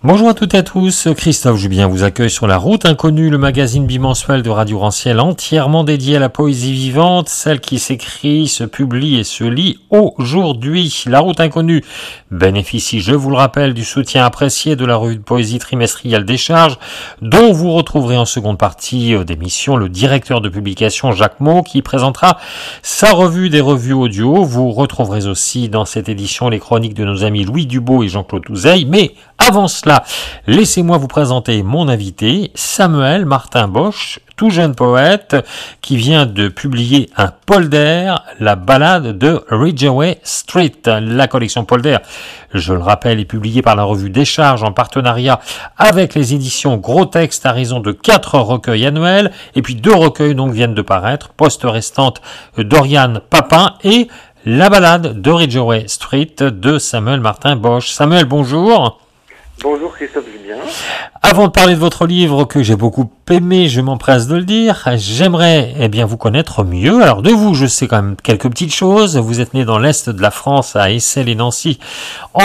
Bonjour à toutes et à tous, Christophe Julien vous accueille sur La Route Inconnue, le magazine bimensuel de Radio Rancière entièrement dédié à la poésie vivante, celle qui s'écrit, se publie et se lit aujourd'hui. La Route Inconnue bénéficie, je vous le rappelle, du soutien apprécié de la revue de poésie trimestrielle Décharge, dont vous retrouverez en seconde partie d'émission le directeur de publication Jacques Maud qui présentera sa revue des revues audio. Vous retrouverez aussi dans cette édition les chroniques de nos amis Louis Dubost et Jean-Claude Touzeille, mais avant cela, laissez-moi vous présenter mon invité, Samuel Martin Bosch, tout jeune poète qui vient de publier un polder, la ballade de Ridgeway Street. La collection polder, je le rappelle, est publiée par la revue Décharge en partenariat avec les éditions Gros Texte à raison de 4 recueils annuels, et puis 2 recueils donc viennent de paraître, Poste restante d'Oriane Papin et la ballade de Ridgeway Street de Samuel Martin Bosch. Samuel, bonjour. Bonjour Christophe Julien. Avant de parler de votre livre que j'ai beaucoup aimé, je m'empresse de le dire, j'aimerais bien vous connaître mieux. Alors de vous, je sais quand même quelques petites choses. Vous êtes né dans l'Est de la France, à Issel et Nancy, en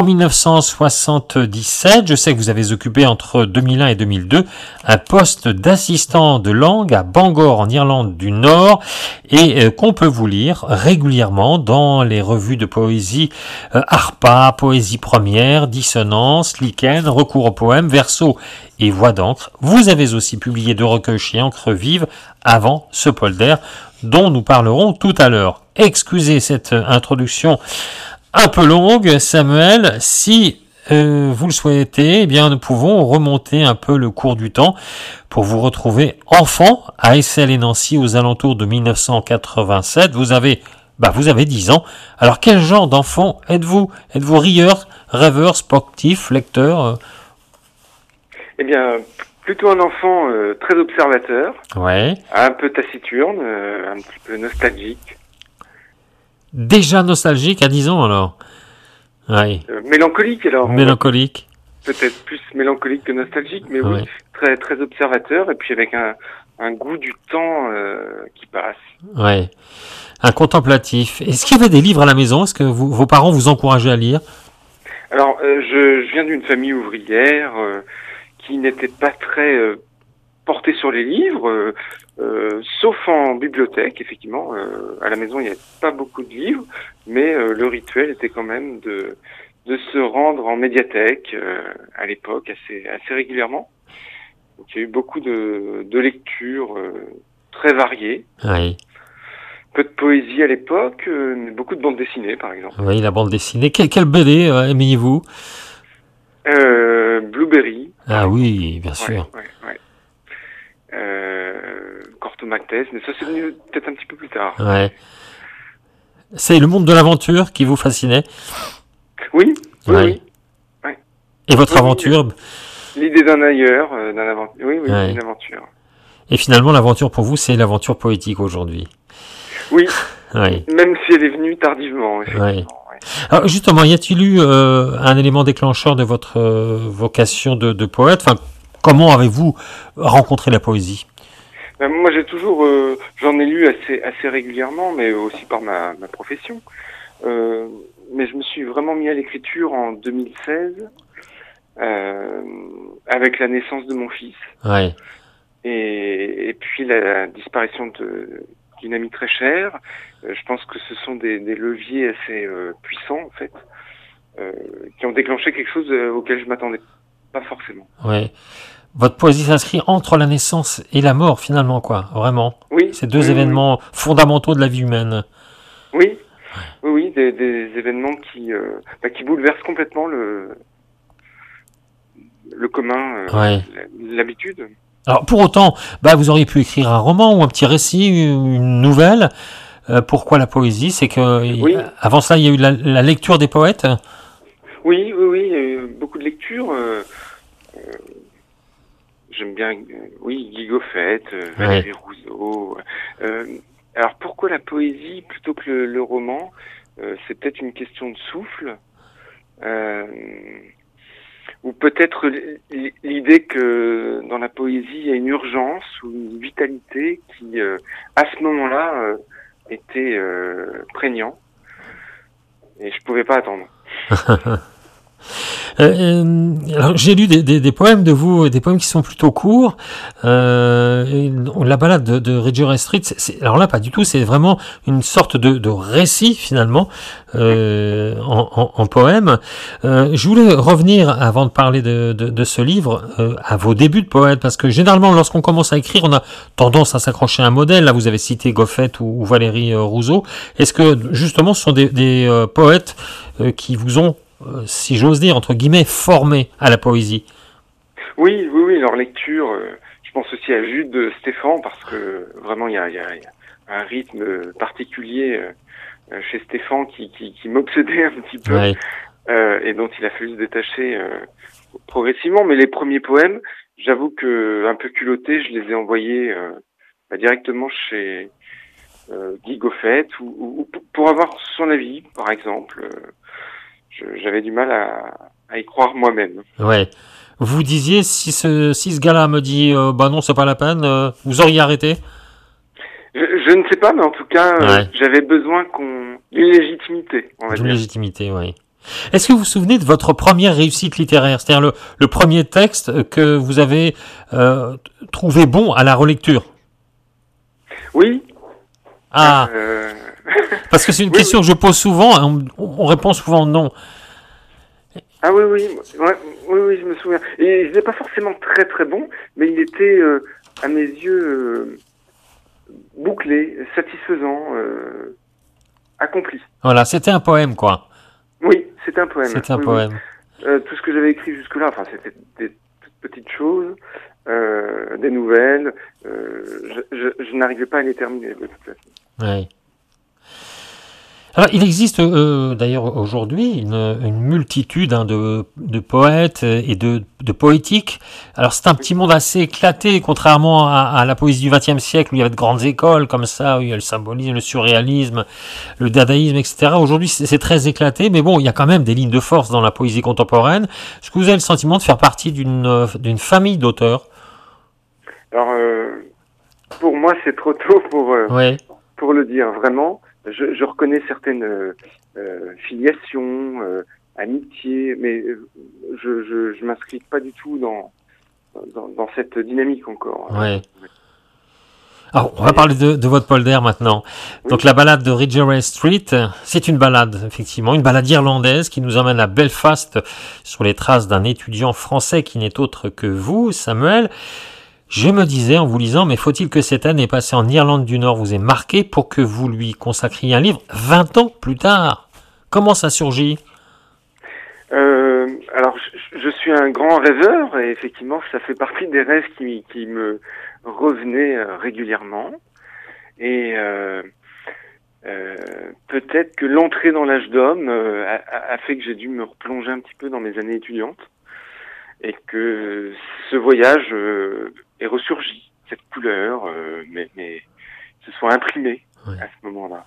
1977. Je sais que vous avez occupé entre 2001 et 2002 un poste d'assistant de langue à Bangor, en Irlande du Nord, et qu'on peut vous lire régulièrement dans les revues de poésie Harpa, Poésie Première, Dissonance, Lichen, Recours au poème, Verso et Voix d'encre. Vous avez aussi publié 2 recueils chez Encre Vive avant ce polder dont nous parlerons tout à l'heure. Excusez cette introduction un peu longue, Samuel. Si vous le souhaitez, eh bien nous pouvons remonter un peu le cours du temps pour vous retrouver enfant à Issel et Nancy aux alentours de 1987. Vous avez 10 ans. Alors quel genre d'enfant êtes-vous? Êtes-vous rieur, rêveur, sportif, lecteur? Eh bien, plutôt un enfant très observateur, Ouais. un peu taciturne, un petit peu nostalgique. Déjà nostalgique à 10 ans alors? Ouais. Mélancolique alors. Mélancolique. Peut-être plus mélancolique que nostalgique, mais oui, très très observateur et puis avec un goût du temps qui passe. Ouais. Un contemplatif. Est-ce qu'il y avait des livres à la maison? Est-ce que vos parents vous encourageaient à lire? Alors, je viens d'une famille ouvrière qui n'était pas très portée sur les livres, sauf en bibliothèque, effectivement. À la maison, il n'y avait pas beaucoup de livres, mais le rituel était quand même de se rendre en médiathèque à l'époque assez régulièrement. Donc, il y a eu beaucoup de lectures très variées. Oui. Peu de poésie à l'époque, mais beaucoup de bandes dessinées, par exemple. Oui, la bande dessinée. Quelle BD aimiez-vous? Blueberry. Ah oui, bien sûr. Ouais. Corto Maltese, mais ça c'est venu peut-être un petit peu plus tard. Ouais. C'est le monde de l'aventure qui vous fascinait? Oui. Ouais. Et votre aventure? L'idée d'un ailleurs, d'un aventure. Oui, Ouais. Une aventure. Et finalement, l'aventure pour vous, c'est l'aventure poétique aujourd'hui. Oui. Ouais. Même si elle est venue tardivement, effectivement. Ouais. Alors justement, y a-t-il eu un élément déclencheur de votre vocation de poète? Enfin, comment avez-vous rencontré la poésie? Moi, j'ai toujours, j'en ai lu assez régulièrement, mais aussi par ma profession. Mais je me suis vraiment mis à l'écriture en 2016, avec la naissance de mon fils. Ouais. Et puis la disparition d'une amie très chère. Je pense que ce sont des leviers assez puissants, en fait, qui ont déclenché quelque chose auquel je m'attendais pas forcément. Ouais. Votre poésie s'inscrit entre la naissance et la mort, finalement, quoi. Vraiment. Oui. Ces deux événements fondamentaux de la vie humaine. Oui. Oui, des événements qui bouleversent complètement le commun, l'habitude. Alors, pour autant, vous auriez pu écrire un roman ou un petit récit, une nouvelle. Pourquoi la poésie? C'est que avant ça, il y a eu la lecture des poètes. Oui, beaucoup de lectures. J'aime bien, Guy Goffet, Valérie Rousseau. Alors pourquoi la poésie plutôt que le roman? C'est peut-être une question de souffle, ou peut-être l'idée que dans la poésie il y a une urgence ou une vitalité qui, à ce moment-là, était prégnant, et je pouvais pas attendre. Alors, j'ai lu des poèmes de vous, des poèmes qui sont plutôt courts. La balade de Ridgeway Street, alors là, pas du tout, c'est vraiment une sorte de récit, finalement, en poème. Je voulais revenir, avant de parler de ce livre, à vos débuts de poète, parce que généralement, lorsqu'on commence à écrire, on a tendance à s'accrocher à un modèle. Là, vous avez cité Goffet ou Valérie Rousseau. Est-ce que, justement, ce sont des poètes qui vous ont, si j'ose dire, entre guillemets, formé à la poésie? Oui, leur lecture, je pense aussi à Jude de Stéphan, parce que vraiment, il y a un rythme particulier chez Stéphan qui m'obsédait un petit peu, Ouais. et dont il a fallu se détacher progressivement. Mais les premiers poèmes, j'avoue que un peu culotté, je les ai envoyés directement chez Guy Goffet, ou pour avoir son avis, par exemple. J'avais du mal à y croire moi-même. Ouais. Vous disiez, si ce gars-là me dit, bah non, c'est pas la peine, vous auriez arrêté? Je ne sais pas, mais en tout cas, Ouais. j'avais besoin d'une légitimité, on va D'une dire. légitimité, oui. Est-ce que vous vous souvenez de votre première réussite littéraire, c'est-à-dire le premier texte que vous avez trouvé bon à la relecture? Oui. Ah, Euh... parce que c'est une oui, question oui. que je pose souvent, hein, on répond souvent non. Ah oui, oui, je me souviens. Et il n'était pas forcément très très bon, mais il était, à mes yeux, bouclé, satisfaisant, accompli. Voilà, c'était un poème, quoi. Oui, c'était un poème. C'était un Oui, oui. poème. Tout ce que j'avais écrit jusque-là, enfin, c'était des toutes petites choses, des nouvelles. Je n'arrivais pas à les terminer de toute façon. Ouais. Alors, il existe d'ailleurs aujourd'hui une multitude de poètes et de poétiques. Alors, c'est un petit monde assez éclaté, contrairement à la poésie du XXe siècle, où il y avait de grandes écoles comme ça, où il y a le symbolisme, le surréalisme, le dadaïsme, etc. Aujourd'hui, c'est très éclaté, mais bon, il y a quand même des lignes de force dans la poésie contemporaine. Est-ce que vous avez le sentiment de faire partie d'une famille d'auteurs? Alors, pour moi, c'est trop tôt Ouais. pour le dire, vraiment. Je reconnais certaines filiations, amitiés, mais je m'inscris pas du tout dans cette dynamique encore. Ouais. Alors, on va parler de votre polder maintenant. Oui. Donc, la balade de Ridgeway Street, c'est une balade, effectivement, une balade irlandaise qui nous emmène à Belfast sur les traces d'un étudiant français qui n'est autre que vous, Samuel. Je me disais en vous lisant, mais faut-il que cette année passée en Irlande du Nord vous ait marqué pour que vous lui consacriez un livre 20 ans plus tard? Comment ça surgit? Alors, je suis un grand rêveur et effectivement, ça fait partie des rêves qui me revenaient régulièrement. Et peut-être que l'entrée dans l'âge d'homme a fait que j'ai dû me replonger un petit peu dans mes années étudiantes et que ce voyage est ressurgi, cette couleur, mais se soit imprimée à ce moment-là.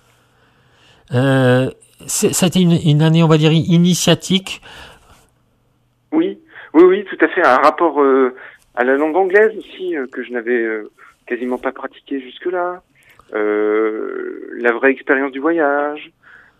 Ça a été une année, on va dire, initiatique. Oui, tout à fait. Un rapport à la langue anglaise aussi, que je n'avais quasiment pas pratiqué jusque-là. La vraie expérience du voyage.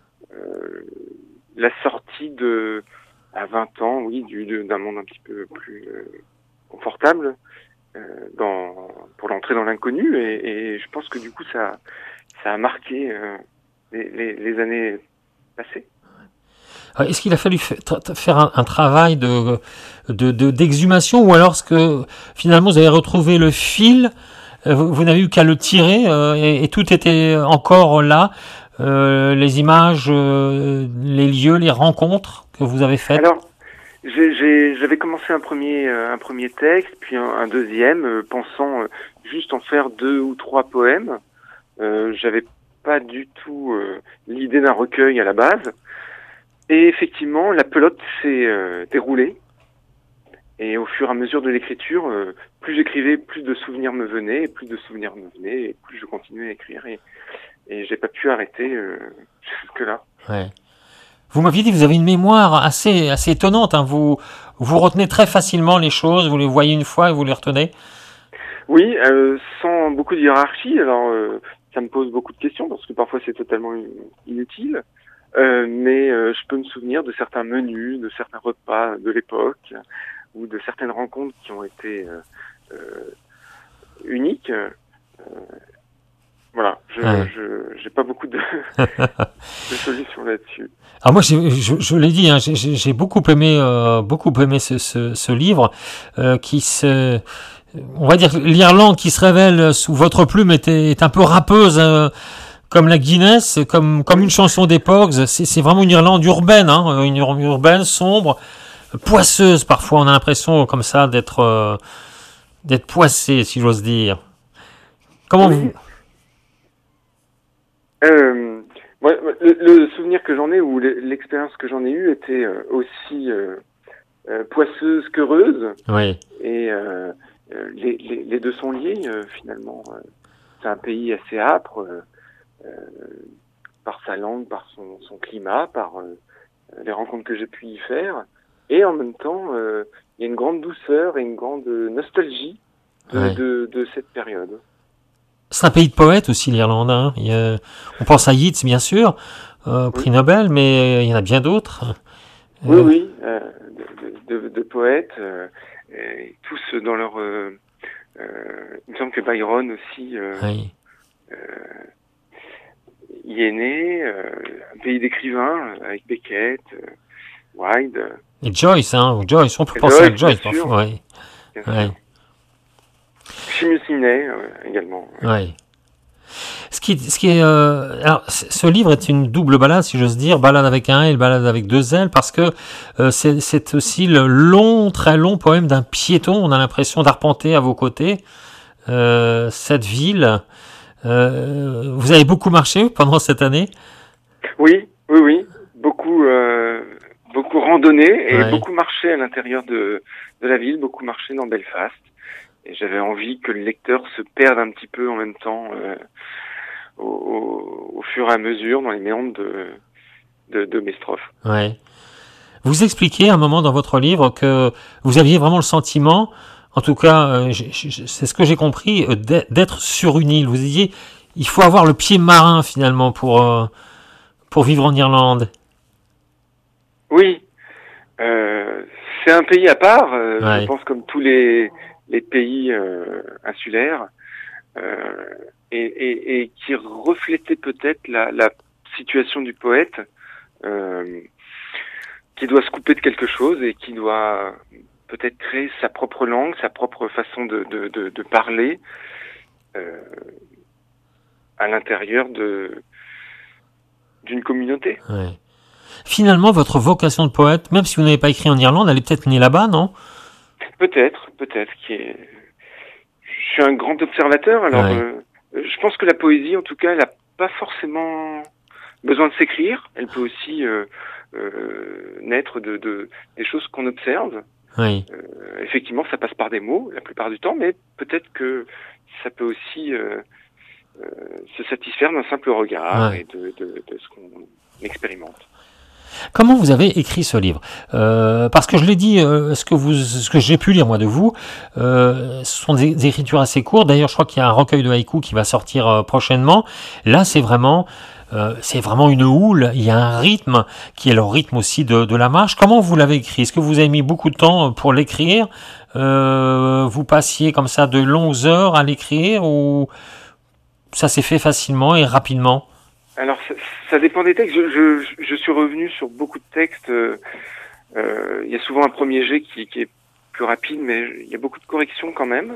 La sortie à 20 ans, oui, d'un monde un petit peu plus confortable pour l'entrée dans l'inconnu. Et je pense que du coup, ça a marqué les années passées. Est-ce qu'il a fallu faire un travail d'exhumation ou alors est-ce que finalement vous avez retrouvé le fil, vous n'avez eu qu'à le tirer et tout était encore là, les images, les lieux, les rencontres que vous avez faites? Alors, j'avais commencé un premier texte, puis un deuxième, pensant juste en faire 2 ou 3 poèmes. J'avais pas du tout l'idée d'un recueil à la base. Et effectivement, la pelote s'est déroulée. Et au fur et à mesure de l'écriture, plus j'écrivais, plus de souvenirs me venaient, et plus de souvenirs me venaient, et plus je continuais à écrire. Et j'ai pas pu arrêter jusque-là. Ouais. Vous m'aviez dit que vous avez une mémoire assez étonnante. Hein. Vous retenez très facilement les choses, vous les voyez une fois et vous les retenez. Oui, sans beaucoup de hiérarchie. Alors, ça me pose beaucoup de questions parce que parfois c'est totalement inutile. mais je peux me souvenir de certains menus, de certains repas de l'époque, ou de certaines rencontres qui ont été uniques. Voilà, j'ai pas beaucoup de solutions là-dessus. Alors moi, je l'ai dit, hein, j'ai beaucoup aimé ce livre on va dire, l'Irlande qui se révèle sous votre plume est un peu râpeuse, comme la Guinness, comme une chanson d'époque. C'est vraiment une Irlande urbaine, hein, une urbaine sombre, poisseuse parfois. On a l'impression comme ça d'être poissé, si j'ose dire. Comment vous Ouais, le souvenir que j'en ai ou l'expérience que j'en ai eue était aussi poisseuse qu'heureuse. Oui. Et les deux sont liés finalement. C'est un pays assez âpre par sa langue, par son climat, par les rencontres que j'ai pu y faire. Et en même temps, il y a une grande douceur et une grande nostalgie de cette période. C'est un pays de poètes aussi, l'Irlande. Hein. On pense à Yeats, bien sûr, prix Nobel, mais il y en a bien d'autres. Oui, de poètes, tous dans leur... il me semble que Byron aussi y est né, un pays d'écrivains, avec Beckett, Wilde. Et Joyce, on peut penser à Joyce parfois. Oui. Seamus Heaney également. Oui. Ce qui est, alors, ce livre est une double balade, si j'ose dire, balade avec un L, balade avec deux L, parce que c'est aussi le très long poème d'un piéton. On a l'impression d'arpenter à vos côtés cette ville. Vous avez beaucoup marché pendant cette année? Oui, beaucoup randonné et beaucoup marché à l'intérieur de la ville, beaucoup marché dans Belfast. Et j'avais envie que le lecteur se perde un petit peu en même temps au fur et à mesure dans les méandres de mes strophes. Ouais. Vous expliquez à un moment dans votre livre que vous aviez vraiment le sentiment, en tout cas, c'est ce que j'ai compris, d'être sur une île. Vous disiez, il faut avoir le pied marin finalement pour vivre en Irlande. Oui, c'est un pays à part. Je pense comme tous les pays insulaires et qui reflétait peut-être la situation du poète qui doit se couper de quelque chose et qui doit peut-être créer sa propre langue, sa propre façon de parler à l'intérieur d'une communauté. Ouais. Finalement, votre vocation de poète, même si vous n'avez pas écrit en Irlande, elle est peut-être née là-bas, non? Peut-être. Je suis un grand observateur, alors je pense que la poésie, en tout cas, elle n'a pas forcément besoin de s'écrire. Elle peut aussi naître des choses qu'on observe. Oui. Effectivement, ça passe par des mots la plupart du temps, mais peut-être que ça peut aussi se satisfaire d'un simple regard et de ce qu'on expérimente. Comment vous avez écrit ce livre? Parce que je l'ai dit, ce que j'ai pu lire moi de vous, ce sont des écritures assez courtes. D'ailleurs, je crois qu'il y a un recueil de haïkus qui va sortir prochainement. Là, c'est vraiment une houle. Il y a un rythme qui est le rythme aussi de la marche. Comment vous l'avez écrit? Est-ce que vous avez mis beaucoup de temps pour l'écrire? Vous passiez comme ça de longues heures à l'écrire ou ça s'est fait facilement et rapidement? Alors, ça dépend des textes. Je suis revenu sur beaucoup de textes. Il y a souvent un premier jet qui est plus rapide, mais il y a beaucoup de corrections quand même.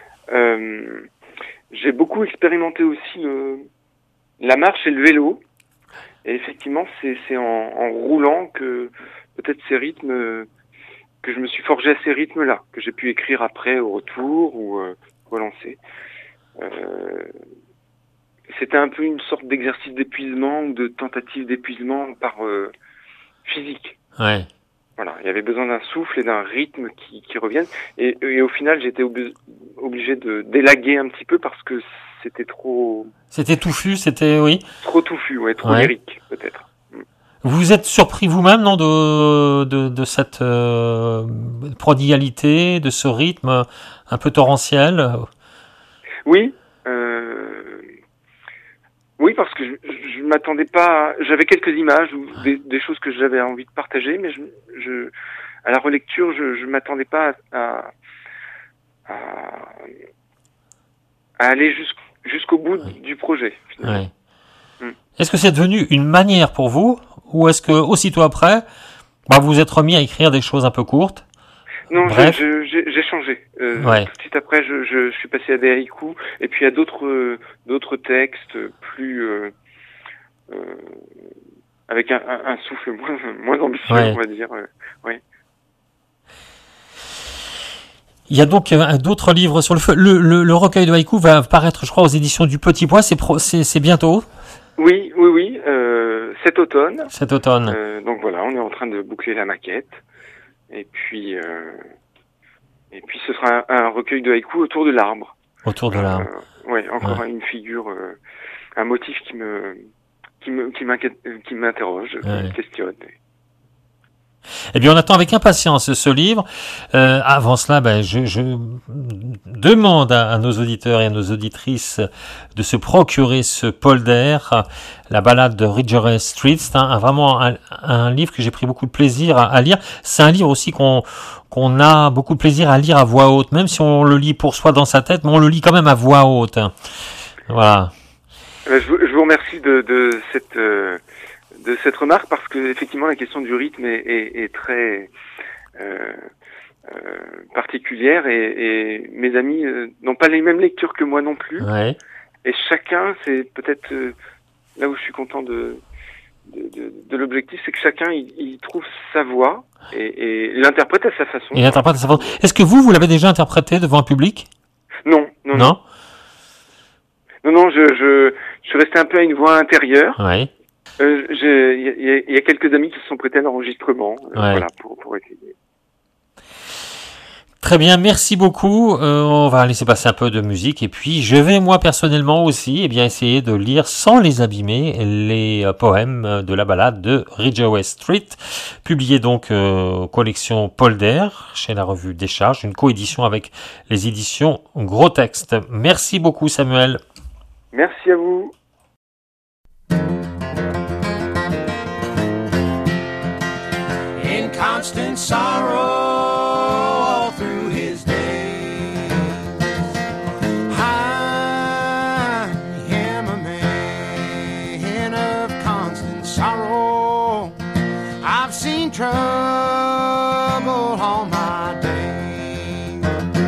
J'ai beaucoup expérimenté aussi la marche et le vélo. Et effectivement, c'est en roulant que peut-être ces rythmes, que je me suis forgé à ces rythmes-là, que j'ai pu écrire après au retour ou relancer. C'était un peu une sorte d'exercice d'épuisement ou de tentative d'épuisement par physique. Ouais. Voilà, il y avait besoin d'un souffle et d'un rythme qui reviennent. Et au final, j'étais obligé de d'élaguer un petit peu parce que c'était trop... C'était touffu, oui. Trop touffu, trop lyrique, peut-être. Vous êtes surpris vous-même, non, de cette prodigalité, de ce rythme un peu torrentiel? Oui. Oui, parce que je m'attendais pas. J'avais quelques images ou des choses que j'avais envie de partager, mais à la relecture, je m'attendais pas à, à aller jusqu'au bout du projet. Finalement. Ouais. Est-ce que c'est devenu une manière pour vous, ou est-ce que aussitôt après, vous vous êtes remis à écrire des choses un peu courtes? Non, Bref. j'ai changé. Ouais. Tout de suite après, je suis passé à des haïkus et puis à d'autres textes plus avec un souffle moins ambitieux, Ouais. on va dire. Ouais. Il y a donc d'autres livres sur le feu. Le recueil de haïkus va paraître, je crois, aux éditions du Petit Pois. C'est bientôt. Oui, cet automne. Cet automne. Donc voilà, on est en train de boucler la maquette. Et puis ce sera un recueil de haïkus autour de l'arbre. Autour de l'arbre. Ouais, encore une figure, un motif qui m'interroge, qui me questionne. Eh bien, on attend avec impatience ce livre. Avant cela, je demande à nos auditeurs et à nos auditrices de se procurer ce polder, la balade de Ridgeway Street. C'est vraiment un livre que j'ai pris beaucoup de plaisir à lire. C'est un livre aussi qu'on a beaucoup de plaisir à lire à voix haute, même si on le lit pour soi dans sa tête, mais on le lit quand même à voix haute. Voilà. Je vous remercie de cette remarque parce que effectivement la question du rythme est très particulière et mes amis n'ont pas les mêmes lectures que moi non plus. Ouais. Et chacun, c'est peut-être là où je suis content de l'objectif, c'est que chacun il trouve sa voix et l'interprète à sa façon. Et l'interprète à sa façon. Est-ce que vous l'avez déjà interprété devant un public? Non. Non, je suis resté un peu à une voix intérieure. Ouais. Il y a quelques amis qui se sont prêtés à l'enregistrement, voilà, pour essayer. Très bien, merci beaucoup. On va laisser passer un peu de musique et puis je vais moi personnellement aussi essayer de lire sans les abîmer les poèmes de la balade de Ridgeway Street, publié donc collection Polder chez la revue Décharge, une coédition avec les éditions Gros Texte. Merci beaucoup Samuel. Merci à vous. In constant sorrow all through his days, I am a man of constant sorrow. I've seen trouble all my days.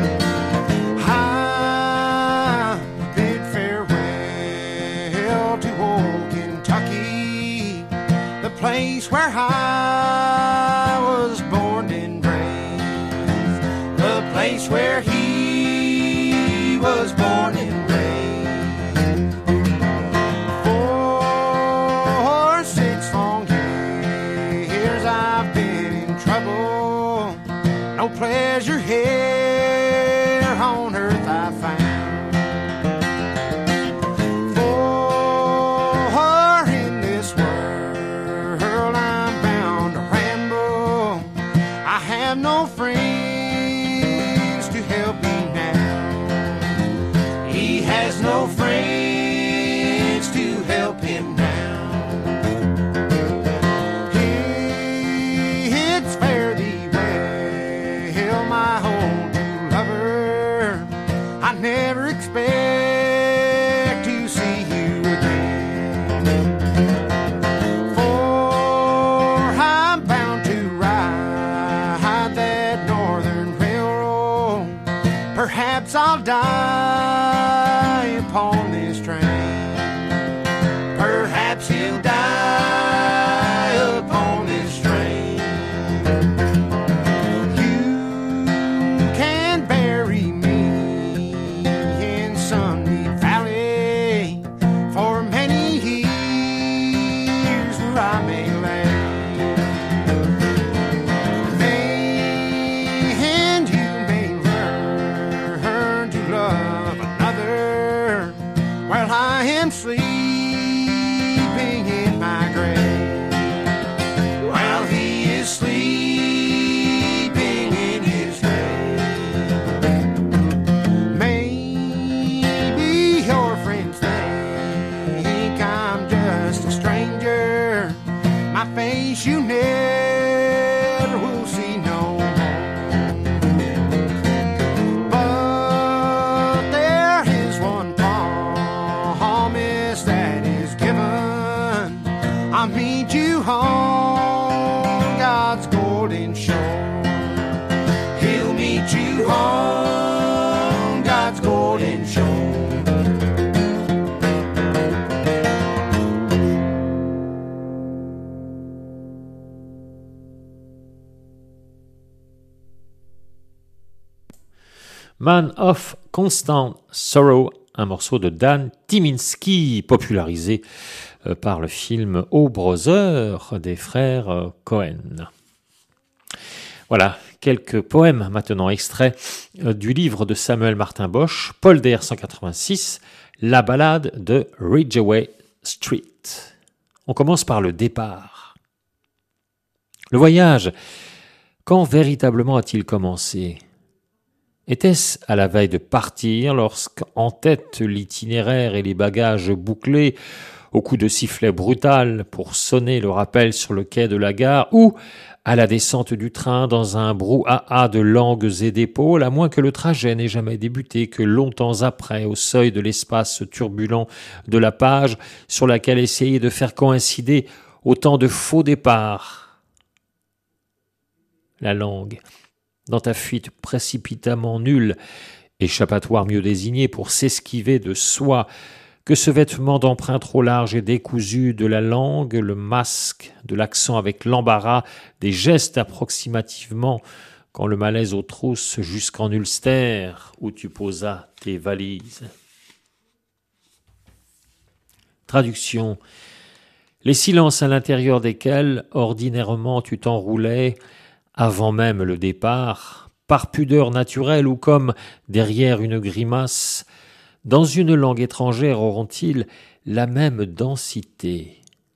I bid farewell to old Kentucky, the place where I was born and raised, the place where he was born and raised. For 6 long years I've been in trouble, no pleasure here on earth I found. For in this world I'm bound to ramble, I have no friends to help me now. He has no friends to help him now. It's fare thee well, my old new lover. I never expect to see you again. For I'm bound to ride that northern railroad. Perhaps I'll die upon this train. Perhaps he'll die upon this train. You can bury me in Sunny Valley for many years where I may lay. And you may learn to love another while I am sleeping in my grave. While he is sleeping in his grave. Maybe your friends think Man of Constant Sorrow, un morceau de Dan Tyminski, popularisé par le film O Brother des frères Cohen. Voilà, quelques poèmes maintenant extraits du livre de Samuel Martin Bosch, Polder 186, La ballade de Ridgeway Street. On commence par le départ. Le voyage, quand véritablement a-t-il commencé ? Était-ce à la veille de partir, lorsqu'en tête l'itinéraire et les bagages bouclés, au coup de sifflet brutal pour sonner le rappel sur le quai de la gare, ou à la descente du train dans un brouhaha de langues et d'épaules, à moins que le trajet n'ait jamais débuté que longtemps après, au seuil de l'espace turbulent de la page sur laquelle essayer de faire coïncider autant de faux départs. La langue, dans ta fuite précipitamment nulle, échappatoire mieux désigné pour s'esquiver de soi, que ce vêtement d'emprunt trop large et décousu de la langue, le masque de l'accent avec l'embarras des gestes approximativement, quand le malaise aux trousses jusqu'en Ulster, où tu posas tes valises. Traduction. Les silences à l'intérieur desquels, ordinairement, tu t'enroulais, avant même le départ, par pudeur naturelle ou comme derrière une grimace, dans une langue étrangère auront-ils la même densité ?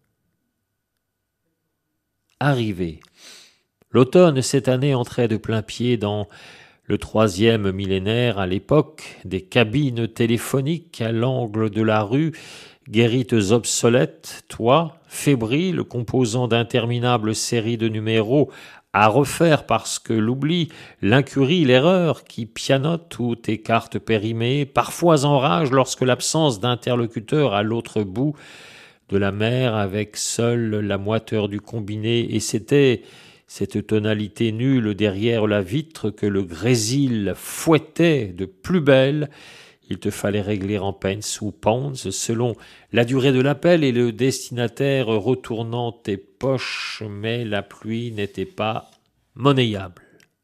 Arrivé. L'automne cette année entrait de plein pied dans le 3e millénaire, à l'époque des cabines téléphoniques à l'angle de la rue, guérites obsolètes, toi, fébrile, composant d'interminables séries de numéros à refaire parce que l'oubli, l'incurie, l'erreur qui pianote ou tes cartes périmées, parfois enrage lorsque l'absence d'interlocuteur à l'autre bout de la mer avec seule la moiteur du combiné, et c'était cette tonalité nulle derrière la vitre que le grésil fouettait de plus belle. Il te fallait régler en pence ou pounds selon la durée de l'appel et le destinataire retournant tes poches, mais la pluie n'était pas monnayable.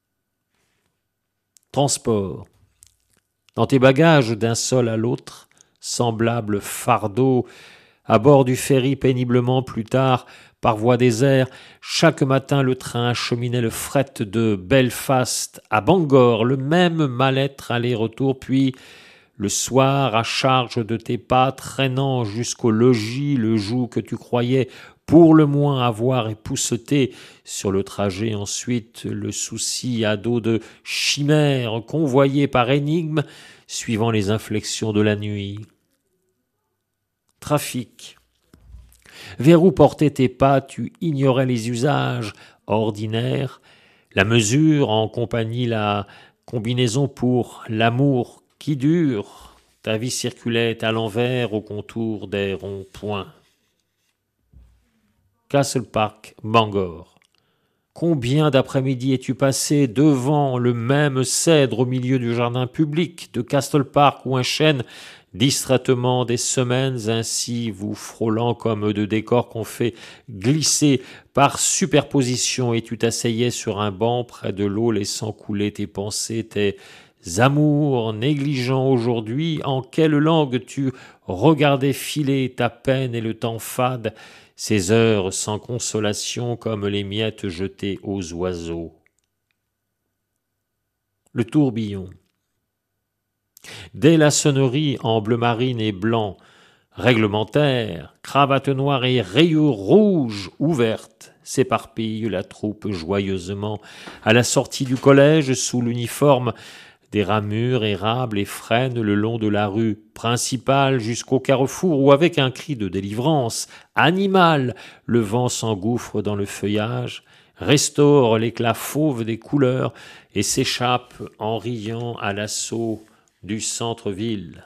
Transport. Dans tes bagages d'un sol à l'autre, semblable fardeau, à bord du ferry péniblement plus tard, par voie des airs, chaque matin le train acheminait le fret de Belfast à Bangor, le même mal-être aller-retour, puis le soir, à charge de tes pas, traînant jusqu'au logis le joug que tu croyais pour le moins avoir épousseté sur le trajet, ensuite le souci à dos de chimère convoyé par énigme, suivant les inflexions de la nuit. Trafic. Vers où portaient tes pas, tu ignorais les usages ordinaires, la mesure en compagnie, la combinaison pour l'amour qui dure, ta vie circulait à l'envers au contour des ronds-points. Castle Park, Bangor. Combien d'après-midi es-tu passé devant le même cèdre au milieu du jardin public de Castle Park où un chêne distraitement des semaines, ainsi vous frôlant comme de décors qu'on fait glisser par superposition, et tu t'asseyais sur un banc près de l'eau laissant couler tes pensées, tes amours négligents aujourd'hui, en quelle langue tu regardais filer ta peine et le temps fade, ces heures sans consolation comme les miettes jetées aux oiseaux. Le tourbillon. Dès la sonnerie en bleu marine et blanc, réglementaire, cravate noire et rayures rouges ouvertes, s'éparpille la troupe joyeusement à la sortie du collège sous l'uniforme. Des ramures érables et freinent le long de la rue principale jusqu'au carrefour où, avec un cri de délivrance animal, le vent s'engouffre dans le feuillage, restaure l'éclat fauve des couleurs et s'échappe en riant à l'assaut du centre-ville.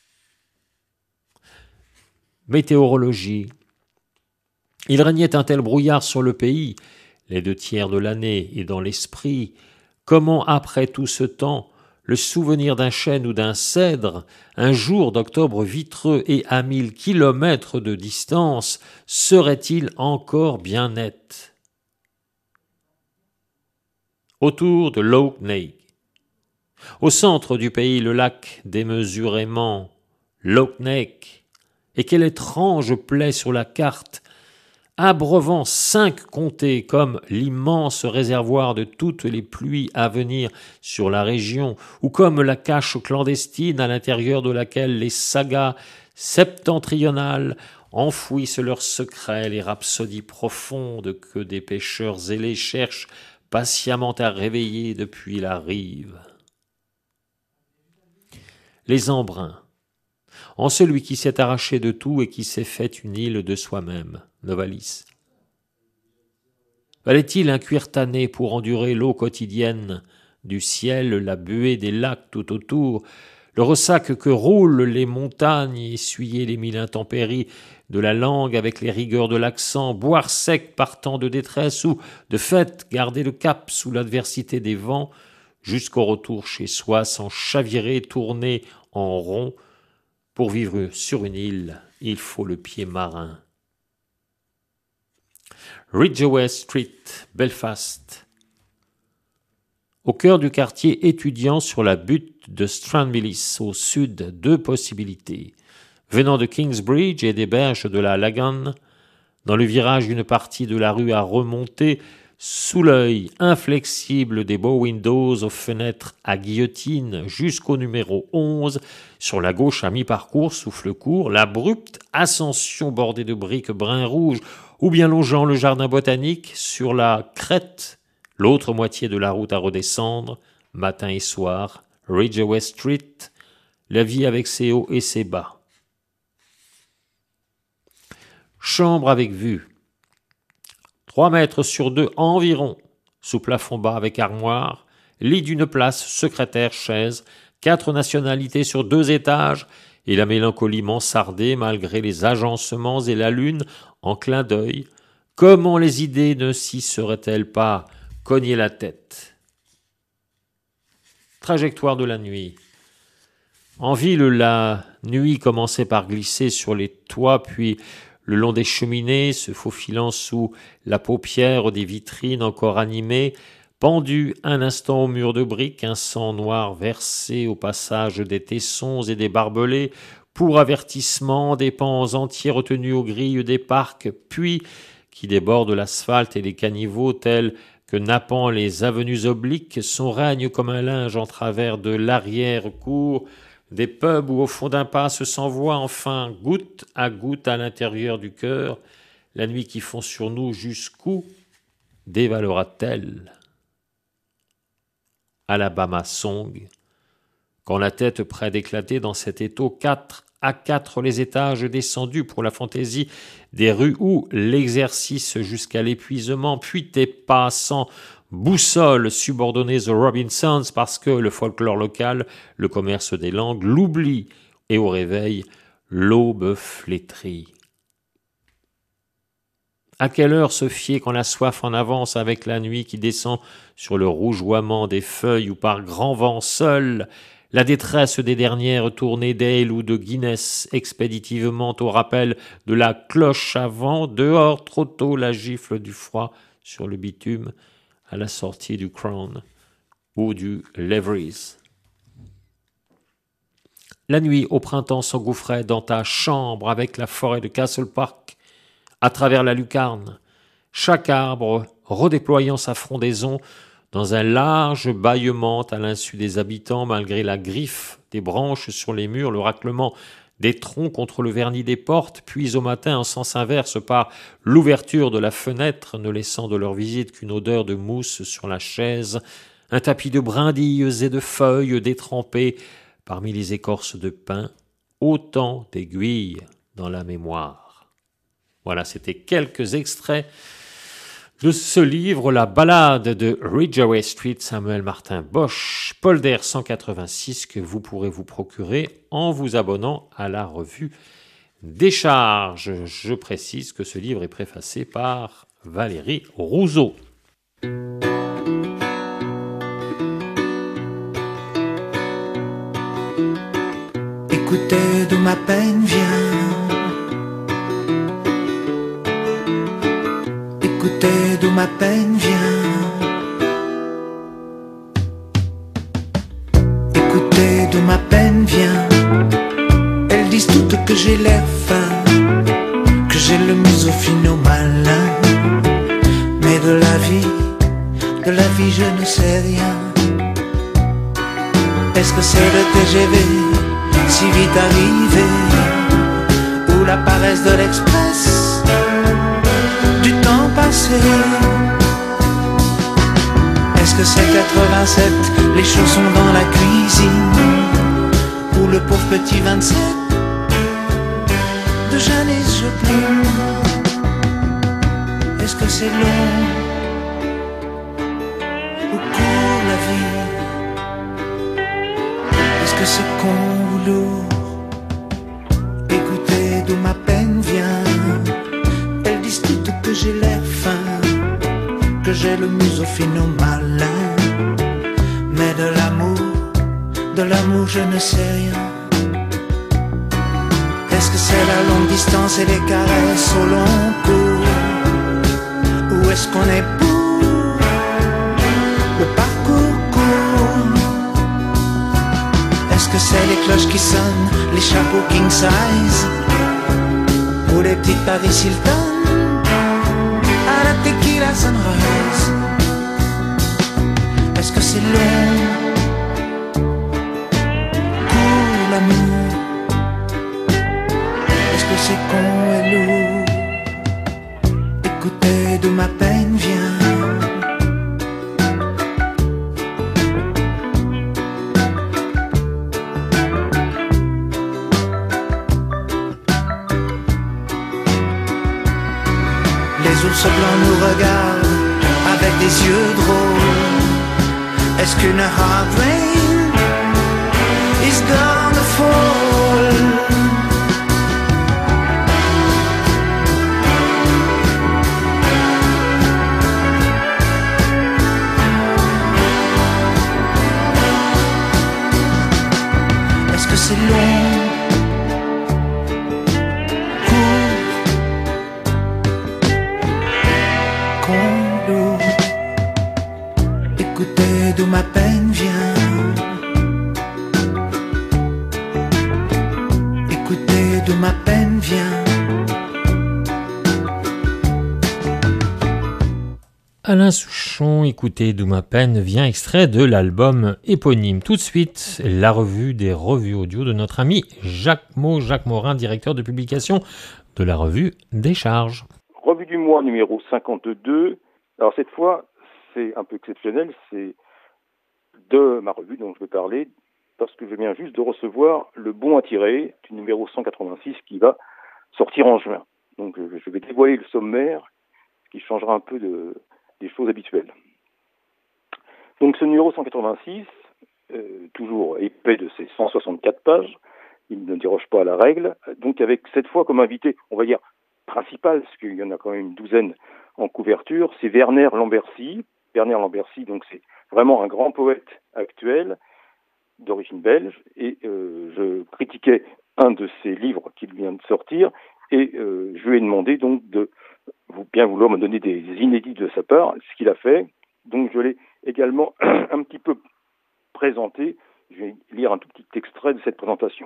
Météorologie. Il régnait un tel brouillard sur le pays, les 2/3 de l'année, et dans l'esprit, comment après tout ce temps, le souvenir d'un chêne ou d'un cèdre, un jour d'octobre vitreux et à 1000 kilomètres de distance, serait-il encore bien net ? Autour de Lough Neagh. Au centre du pays, le lac démesurément Lough Neagh, et quelle étrange plaie sur la carte, abreuvant 5 comtés comme l'immense réservoir de toutes les pluies à venir sur la région, ou comme la cache clandestine à l'intérieur de laquelle les sagas septentrionales enfouissent leurs secrets, les rhapsodies profondes que des pêcheurs zélés cherchent patiemment à réveiller depuis la rive. Les embruns, en celui qui s'est arraché de tout et qui s'est fait une île de soi-même, Novalis. Fallait-il un cuir tanné pour endurer l'eau quotidienne du ciel, la buée des lacs tout autour, le ressac que roulent les montagnes, essuyer les 1000 intempéries de la langue avec les rigueurs de l'accent, boire sec par temps de détresse ou, de fait, garder le cap sous l'adversité des vents, jusqu'au retour chez soi sans chavirer, tourner en rond. Pour vivre sur une île, il faut le pied marin. Ridgeway Street, Belfast. Au cœur du quartier étudiant sur la butte de Stranmillis, au sud, 2 possibilités. Venant de Kingsbridge et des berges de la Lagan, dans le virage d'une partie de la rue à remonter, sous l'œil inflexible des beaux windows aux fenêtres à guillotine jusqu'au numéro 11, sur la gauche à mi-parcours, souffle court, l'abrupte ascension bordée de briques brun-rouge, ou bien longeant le jardin botanique, sur la crête, l'autre moitié de la route à redescendre, matin et soir, Ridgeway Street, la vie avec ses hauts et ses bas. Chambre avec vue. 3 mètres sur 2 environ, sous plafond bas avec armoire, lit d'une place, secrétaire, chaise, 4 nationalités sur 2 étages, et la mélancolie mansardée malgré les agencements et la lune en clin d'œil. Comment les idées ne s'y seraient-elles pas cogné la tête? Trajectoire de la nuit. En ville, la nuit commençait par glisser sur les toits, puis le long des cheminées, se faufilant sous la paupière des vitrines encore animées, pendu un instant au mur de briques, un sang noir versé au passage des tessons et des barbelés, pour avertissement des pans entiers retenus aux grilles des parcs, puis qui débordent l'asphalte et les caniveaux tels que nappant les avenues obliques, son règne comme un linge en travers de l'arrière-cour, des pubs où au fond d'un pas se s'envoie enfin goutte à l'intérieur du cœur, la nuit qui fond sur nous jusqu'où dévalera-t-elle? Alabama Song, quand la tête près d'éclater dans cet étau, 4 à 4 les étages descendus pour la fantaisie des rues où l'exercice jusqu'à l'épuisement, puis tes pas sans boussole subordonnés aux Robinsons parce que le folklore local, le commerce des langues, l'oubli et au réveil, l'aube flétrie. À quelle heure se fier quand la soif en avance avec la nuit qui descend sur le rougeoiement des feuilles ou par grand vent seul, la détresse des dernières tournées d'ale ou de Guinness expéditivement au rappel de la cloche à vent, dehors trop tôt la gifle du froid sur le bitume, à la sortie du Crown ou du Leveries. La nuit au printemps s'engouffrait dans ta chambre avec la forêt de Castle Park, à travers la lucarne, chaque arbre redéployant sa frondaison dans un large bâillement à l'insu des habitants malgré la griffe des branches sur les murs, le raclement des troncs contre le vernis des portes, puis au matin en sens inverse par l'ouverture de la fenêtre, ne laissant de leur visite qu'une odeur de mousse sur la chaise, un tapis de brindilles et de feuilles détrempées parmi les écorces de pin, autant d'aiguilles dans la mémoire. Voilà, c'était quelques extraits de ce livre, La Ballade de Ridgeway Street, Samuel Martin Bosch, Polder 186, que vous pourrez vous procurer en vous abonnant à la revue Décharge. Je précise que ce livre est préfacé par Valérie Rousseau. Écoutez d'où ma peine vient. Écoutez d'où ma peine vient. d'où ma peine vient. Elles disent toutes que j'ai l'air fin, que j'ai le museau finot malin. Mais de la vie je ne sais rien. Est-ce que c'est le TGV si vite arrivé, ou la paresse de l'express du temps passé? Est-ce que c'est 87, les chaussons dans la cuisine, ou le pauvre petit 27 de Janis Joplin? Est-ce que c'est long ou court la vie? Est-ce que c'est con ou lourd? Écoutez d'où ma peine vient. Elles disent toutes que j'ai l'air fin, que j'ai le museau finot malin. Mais de l'amour je ne sais rien. Est-ce que c'est la longue distance et les caresses au long cours, ou est-ce qu'on est pour le parcours court? Est-ce que c'est les cloches qui sonnent, les chapeaux king size, ou les petites Paris Hilton à la tequila sunrise? Est-ce que c'est long, court l'amour? Est-ce que c'est con et lourd? Écoutez d'où ma peine vient. Les ours blancs nous regardent avec des yeux drôles. Est-ce qu'une hard rain is gonna fall? Est-ce que c'est long, d'où ma peine vient? Écoutez d'où ma peine vient. Alain Souchon, écoutez d'où ma peine vient, extrait de l'album éponyme. Tout de suite, la revue des revues audio de notre ami Jacques Morin, directeur de publication de la revue Décharge. Revue du mois numéro 52. Alors cette fois, c'est un peu exceptionnel, c'est de ma revue dont je vais parler, parce que je viens juste de recevoir le bon à tirer du numéro 186 qui va sortir en juin. Donc je vais dévoiler le sommaire, ce qui changera un peu des choses habituelles. Donc ce numéro 186, toujours épais de ses 164 pages, il ne déroge pas à la règle, donc avec cette fois comme invité, on va dire principal, parce qu'il y en a quand même une douzaine en couverture, c'est Werner Lambercy. Werner Lambercy, donc c'est vraiment un grand poète actuel, d'origine belge, et je critiquais un de ses livres qu'il vient de sortir, et je lui ai demandé donc de bien vouloir me donner des inédits de sa part, ce qu'il a fait. Donc je l'ai également un petit peu présenté. Je vais lire un tout petit extrait de cette présentation.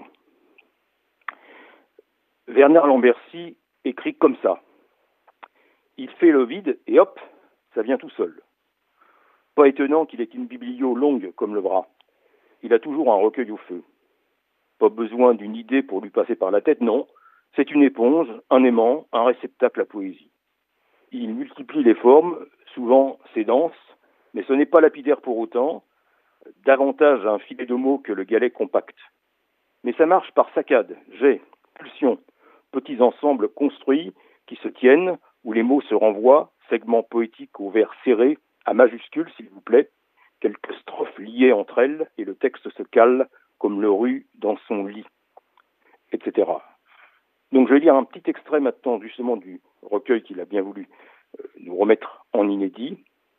Werner Lambercy écrit comme ça. Il fait le vide et hop, ça vient tout seul. Pas étonnant qu'il ait une biblio longue comme le bras. Il a toujours un recueil au feu. Pas besoin d'une idée pour lui passer par la tête, non. C'est une éponge, un aimant, un réceptacle à poésie. Il multiplie les formes, souvent c'est dense, mais ce n'est pas lapidaire pour autant, davantage un filet de mots que le galet compact. Mais ça marche par saccades, jets, pulsions, petits ensembles construits qui se tiennent, où les mots se renvoient, segments poétiques au vers serré, à majuscules s'il vous plaît, quelques strophes liées entre elles, et le texte se cale comme le rue dans son lit, etc. Donc je vais lire un petit extrait maintenant justement du recueil qu'il a bien voulu nous remettre en inédit.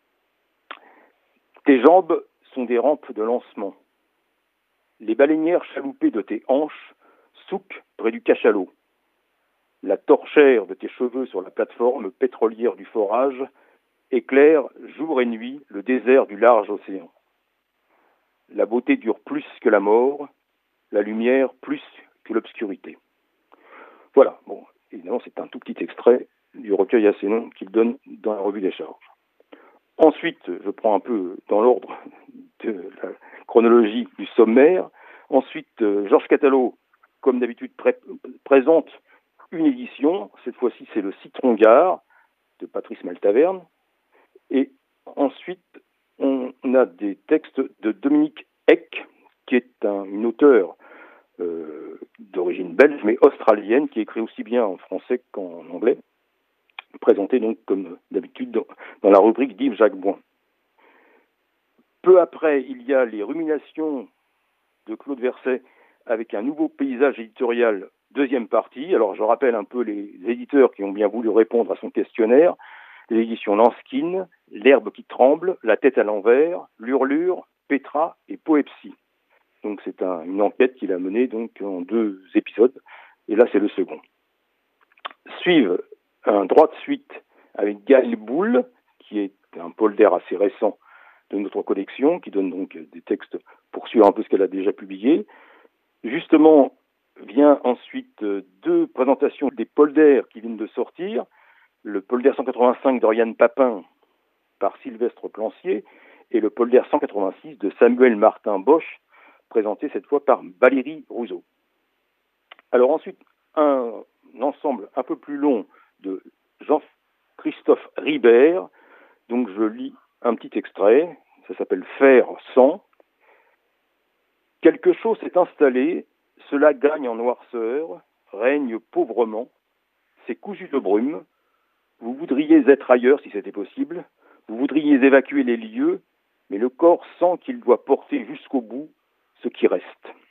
Tes jambes sont des rampes de lancement. Les baleinières chaloupées de tes hanches souquent près du cachalot. La torchère de tes cheveux sur la plateforme pétrolière du forage éclaire jour et nuit le désert du large océan. La beauté dure plus que la mort, la lumière plus que l'obscurité. Voilà, bon, évidemment c'est un tout petit extrait du recueil assez long qu'il donne dans la revue des charges. Ensuite, je prends un peu dans l'ordre de la chronologie du sommaire. Ensuite, Georges Catalo, comme d'habitude, présente une édition. Cette fois-ci, c'est le Citron-Gare de Patrice Maltaverne. Et ensuite, on a des textes de Dominique Eck, qui est une auteure d'origine belge, mais australienne, qui écrit aussi bien en français qu'en anglais, présentée donc comme d'habitude dans la rubrique d'Yves Jacques Boin. Peu après, il y a les ruminations de Claude Verset avec un nouveau paysage éditorial, deuxième partie. Alors je rappelle un peu les éditeurs qui ont bien voulu répondre à son questionnaire. Les éditions Lanskin, L'herbe qui tremble, La tête à l'envers, L'Hurlure, Petra et Poepsie. Donc c'est une enquête qu'il a menée donc en 2 épisodes, et là c'est le second. Suivent un droit de suite avec Gaël Boulle, qui est un polder assez récent de notre collection, qui donne donc des textes pour suivre un peu ce qu'elle a déjà publié. Justement, vient ensuite 2 présentations des polders qui viennent de sortir. Le polder 185 d'Oriane Papin par Sylvestre Plancier et le polder 186 de Samuel Martin Bosch, présenté cette fois par Valérie Rousseau. Alors ensuite, un ensemble un peu plus long de Jean-Christophe Ribert. Donc je lis un petit extrait, ça s'appelle Faire sans. Quelque chose s'est installé, cela gagne en noirceur, règne pauvrement, c'est cousu de brume. Vous voudriez être ailleurs si c'était possible, vous voudriez évacuer les lieux, mais le corps sent qu'il doit porter jusqu'au bout ce qui reste.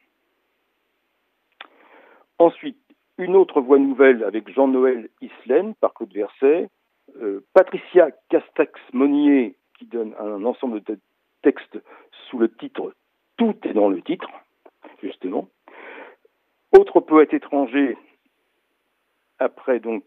Ensuite, une autre voix nouvelle avec Jean-Noël Islaine par Claude Verset, Patricia Castex-Monnier qui donne un ensemble de textes sous le titre « Tout est dans le titre », justement. Autre poète étranger, après donc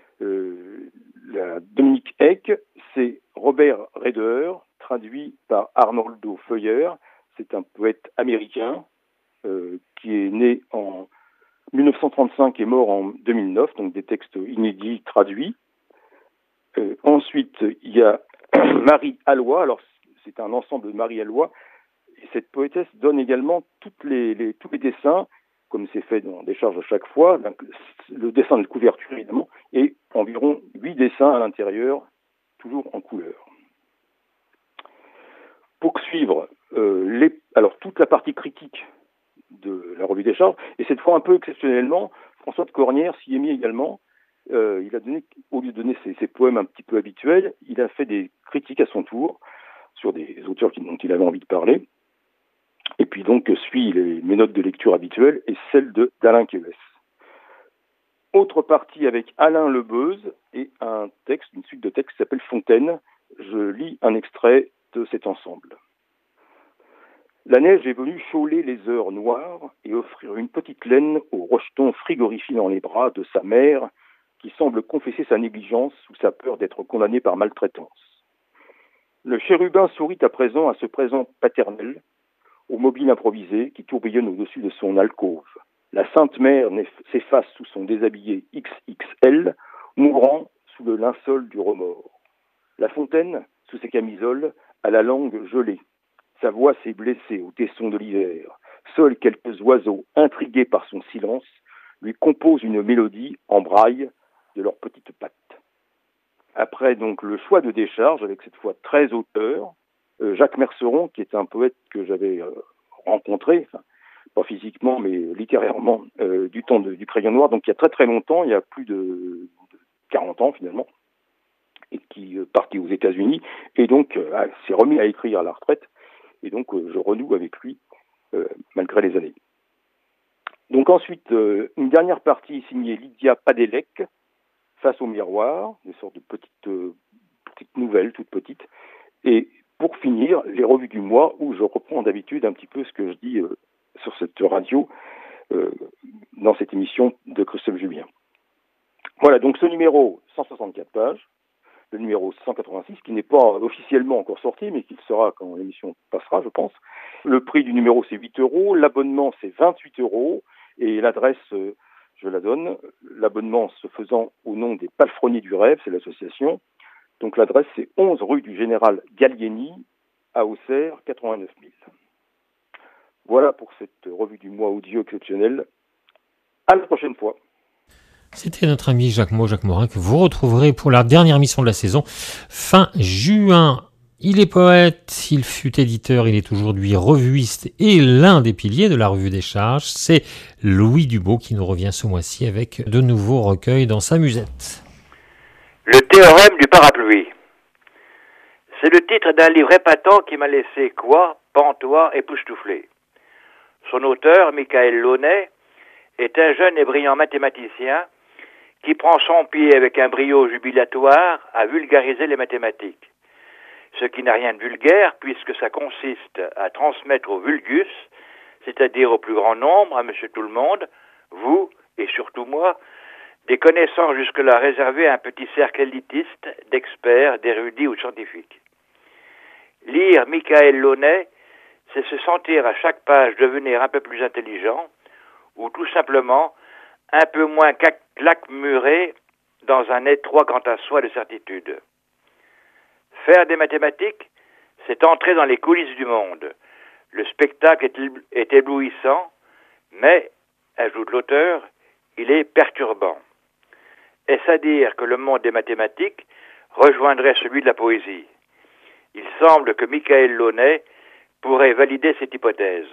la Dominique Eck, c'est Robert Reder, traduit par Arnoldo Feuer. C'est un poète américain qui est né en 1935 et mort en 2009, donc des textes inédits traduits. Ensuite, il y a Marie Alloy. Alors, c'est un ensemble de Marie Alloy. Et cette poétesse donne également tous les dessins, comme c'est fait dans des charges à chaque fois, donc, le dessin de couverture évidemment, et environ 8 dessins à l'intérieur, toujours en couleur. Poursuivre alors toute la partie critique de la revue des charges, et cette fois un peu exceptionnellement, François de Cornières s'y est mis également. Il a donné, au lieu de donner ses poèmes un petit peu habituels, il a fait des critiques à son tour sur des auteurs dont il avait envie de parler. Et puis donc suit mes notes de lecture habituelles et celles d'Alain Quévès. Autre partie avec Alain Lebeuse et une suite de textes qui s'appelle Fontaine. Je lis un extrait de cet ensemble. La neige est venue chauler les heures noires et offrir une petite laine au rejeton frigorifié dans les bras de sa mère qui semble confesser sa négligence ou sa peur d'être condamné par maltraitance. Le chérubin sourit à présent à ce présent paternel, au mobile improvisé qui tourbillonne au-dessus de son alcôve. La Sainte Mère s'efface sous son déshabillé XXL, mourant sous le linceul du remords. La Fontaine, sous ses camisoles, a la langue gelée. Sa voix s'est blessée au tesson de l'hiver. Seuls quelques oiseaux, intrigués par son silence, lui composent une mélodie en braille de leurs petites pattes. Après donc le choix de décharge, avec cette fois 13 auteurs, Jacques Merceron, qui est un poète que j'avais rencontré, pas physiquement mais littérairement, du temps du Crayon Noir, donc il y a très très longtemps, il y a plus de 40 ans finalement, et qui partit aux États-Unis, et donc s'est remis à écrire à la retraite, et donc je renoue avec lui malgré les années. Donc ensuite, une dernière partie signée Lydia Padelec, Face au miroir, des sortes de petites nouvelles, toutes petites, et pour finir, les revues du mois, où je reprends d'habitude un petit peu ce que je dis sur cette radio, dans cette émission de Christophe Julien. Voilà, donc ce numéro, 164 pages, le numéro 186, qui n'est pas officiellement encore sorti, mais qui le sera quand l'émission passera, je pense. Le prix du numéro, c'est 8 €, l'abonnement, c'est 28 €, et l'adresse, je la donne, l'abonnement se faisant au nom des Palefreniers du Rêve, c'est l'association. Donc l'adresse, c'est 11 rue du Général Gallieni, à Auxerre, 89 000. Voilà pour cette revue du mois audio exceptionnelle. À la prochaine fois. C'était notre ami Jacques Morin, que vous retrouverez pour la dernière mission de la saison, fin juin. Il est poète, il fut éditeur, il est aujourd'hui revuiste et l'un des piliers de la Revue des Charges. C'est Louis Dubos qui nous revient ce mois-ci avec de nouveaux recueils dans sa musette. Le théorème du parapluie. C'est le titre d'un livre épatant qui m'a laissé quoi, pantois, époustouflé. Son auteur, Michael Launay, est un jeune et brillant mathématicien qui prend son pied avec un brio jubilatoire à vulgariser les mathématiques. Ce qui n'a rien de vulgaire puisque ça consiste à transmettre au vulgus, c'est-à-dire au plus grand nombre, à monsieur tout le monde, vous et surtout moi, des connaissances jusque-là réservées à un petit cercle élitiste d'experts, d'érudits ou de scientifiques. Lire Michael Launay, c'est se sentir à chaque page devenir un peu plus intelligent ou tout simplement un peu moins claquemuré dans un étroit quant à soi de certitude. Faire des mathématiques, c'est entrer dans les coulisses du monde. Le spectacle est éblouissant, mais, ajoute l'auteur, il est perturbant. Est-ce à dire que le monde des mathématiques rejoindrait celui de la poésie? Il semble que Michael Launay pourrait valider cette hypothèse.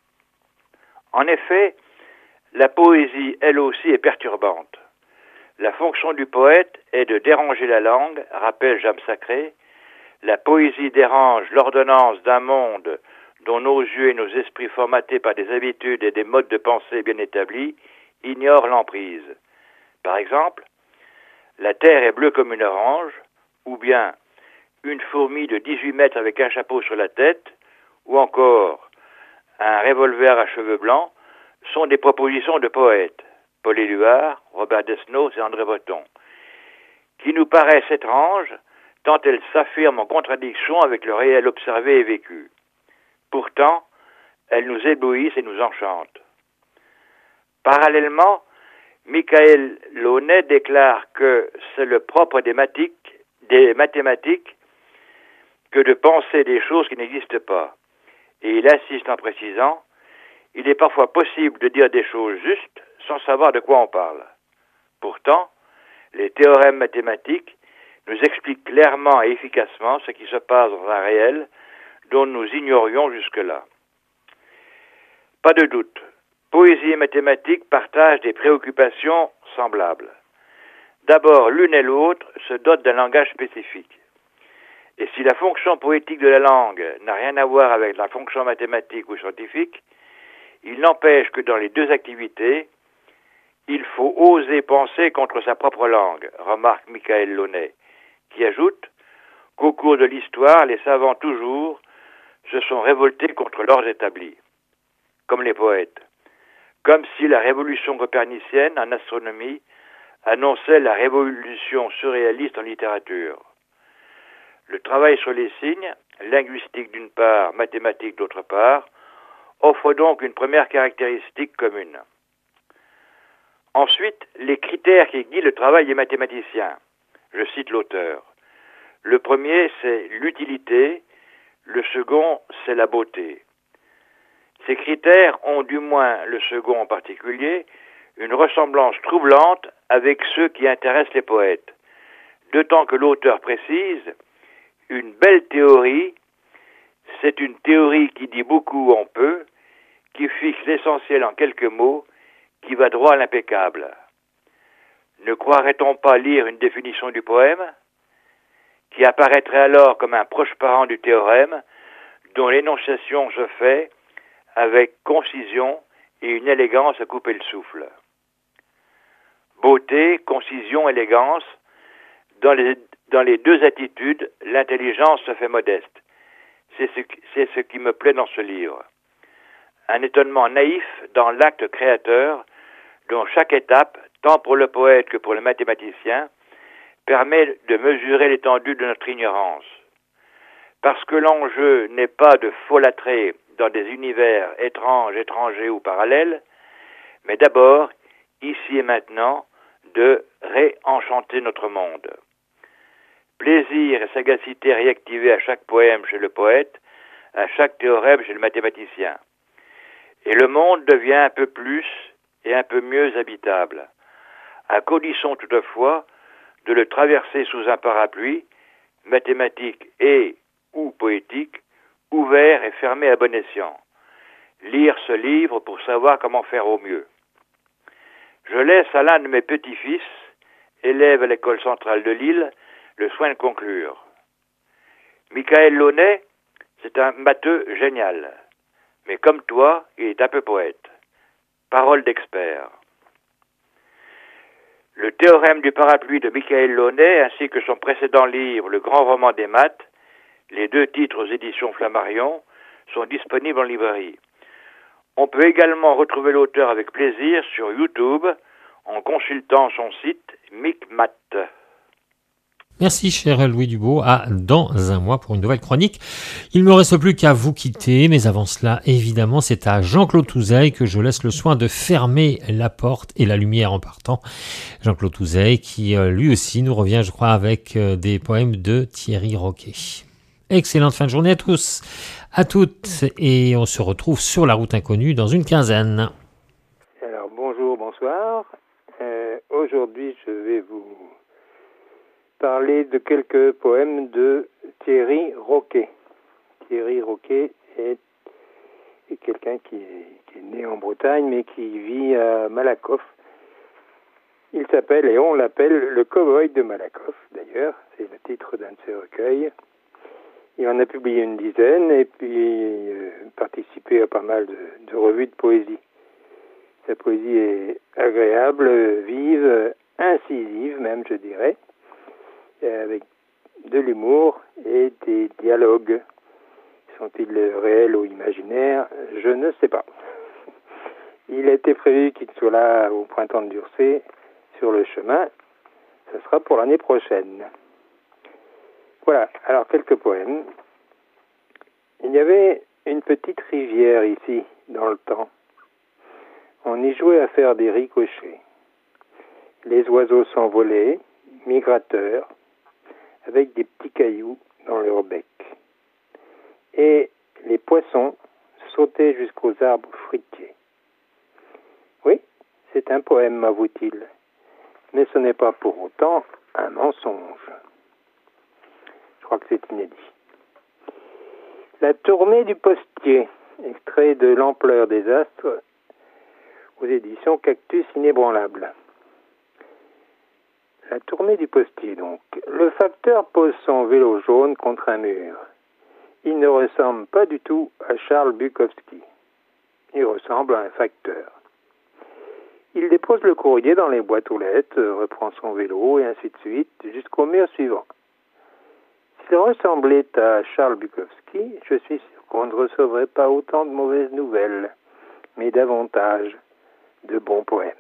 En effet, la poésie, elle aussi, est perturbante. La fonction du poète est de déranger la langue, rappelle Jam Sacré. La poésie dérange l'ordonnance d'un monde dont nos yeux et nos esprits formatés par des habitudes et des modes de pensée bien établis ignorent l'emprise. Par exemple, la terre est bleue comme une orange, ou bien une fourmi de 18 mètres avec un chapeau sur la tête, ou encore un revolver à cheveux blancs, sont des propositions de poètes, Paul Éluard, Robert Desnos et André Breton, qui nous paraissent étranges tant elles s'affirment en contradiction avec le réel observé et vécu. Pourtant, elles nous éblouissent et nous enchantent. Parallèlement, Michael Launay déclare que c'est le propre des mathématiques que de penser des choses qui n'existent pas. Et il insiste en précisant, il est parfois possible de dire des choses justes sans savoir de quoi on parle. Pourtant, les théorèmes mathématiques nous expliquent clairement et efficacement ce qui se passe dans un réel dont nous ignorions jusque-là. Pas de doute, poésie et mathématiques partagent des préoccupations semblables. D'abord, l'une et l'autre se dotent d'un langage spécifique. Et si la fonction poétique de la langue n'a rien à voir avec la fonction mathématique ou scientifique, il n'empêche que dans les deux activités, il faut oser penser contre sa propre langue, remarque Michael Launay, qui ajoute qu'au cours de l'histoire, les savants toujours se sont révoltés contre l'ordre établi, comme les poètes, comme si la révolution copernicienne en astronomie annonçait la révolution surréaliste en littérature. Le travail sur les signes, linguistique d'une part, mathématique d'autre part, offre donc une première caractéristique commune. Ensuite, les critères qui guident le travail des mathématiciens. Je cite l'auteur. Le premier, c'est l'utilité. Le second, c'est la beauté. Ces critères ont, du moins le second en particulier, une ressemblance troublante avec ceux qui intéressent les poètes. D'autant que l'auteur précise, une belle théorie, c'est une théorie qui dit beaucoup en peu, qui fixe l'essentiel en quelques mots, qui va droit à l'impeccable. Ne croirait-on pas lire une définition du poème, qui apparaîtrait alors comme un proche parent du théorème, dont l'énonciation se fait avec concision et une élégance à couper le souffle. Beauté, concision, élégance, dans les deux attitudes, l'intelligence se fait modeste. C'est ce qui me plaît dans ce livre. Un étonnement naïf dans l'acte créateur, dont chaque étape, tant pour le poète que pour le mathématicien, permet de mesurer l'étendue de notre ignorance. Parce que l'enjeu n'est pas de folâtrer dans des univers étranges, étrangers ou parallèles, mais d'abord, ici et maintenant, de réenchanter notre monde. Plaisir et sagacité réactivés à chaque poème chez le poète, à chaque théorème chez le mathématicien. Et le monde devient un peu plus et un peu mieux habitable, à condition toutefois de le traverser sous un parapluie, mathématique et ou poétique, ouvert et fermé à bon escient. Lire ce livre pour savoir comment faire au mieux. Je laisse à l'un de mes petits-fils, élève à l'école centrale de Lille, le soin de conclure. Michael Launay, c'est un matheux génial, mais comme toi, il est un peu poète. Parole d'expert. Le théorème du parapluie de Michael Launay, ainsi que son précédent livre, Le grand roman des maths, les 2 titres aux éditions Flammarion, sont disponibles en librairie. On peut également retrouver l'auteur avec plaisir sur YouTube en consultant son site MicMath. Merci cher Louis Dubost, à dans un mois pour une nouvelle chronique. Il ne me reste plus qu'à vous quitter, mais avant cela, évidemment, c'est à Jean-Claude Touzeil que je laisse le soin de fermer la porte et la lumière en partant. Jean-Claude Touzeil qui lui aussi nous revient, je crois, avec des poèmes de Thierry Roquet. Excellente fin de journée à tous, à toutes, et on se retrouve sur la route inconnue dans une quinzaine. Alors bonjour, bonsoir. Aujourd'hui, je vais vous parler de quelques poèmes de Thierry Roquet. Thierry Roquet est quelqu'un qui est né en Bretagne, mais qui vit à Malakoff. Il s'appelle, et on l'appelle, le cow-boy de Malakoff, d'ailleurs. C'est le titre d'un de ses recueils. Il en a publié une dizaine, et puis participé à pas mal de revues de poésie. Sa poésie est agréable, vive, incisive même, je dirais, avec de l'humour et des dialogues. Sont-ils réels ou imaginaires? Je ne sais pas. Il a été prévu qu'il soit là au printemps de Durcé, sur le chemin. Ce sera pour l'année prochaine. Voilà, alors quelques poèmes. Il y avait une petite rivière ici, dans le temps. On y jouait à faire des ricochets. Les oiseaux s'envolaient, migrateurs, avec des petits cailloux dans leur bec. Et les poissons sautaient jusqu'aux arbres fruitiers. Oui, c'est un poème, m'avoue-t-il, mais ce n'est pas pour autant un mensonge. Je crois que c'est inédit. La tournée du postier, extrait de L'ampleur des astres, aux éditions Cactus Inébranlable. La tournée du postier, donc. Le facteur pose son vélo jaune contre un mur. Il ne ressemble pas du tout à Charles Bukowski. Il ressemble à un facteur. Il dépose le courrier dans les boîtes aux lettres, reprend son vélo, et ainsi de suite, jusqu'au mur suivant. S'il ressemblait à Charles Bukowski, je suis sûr qu'on ne recevrait pas autant de mauvaises nouvelles, mais davantage de bons poèmes.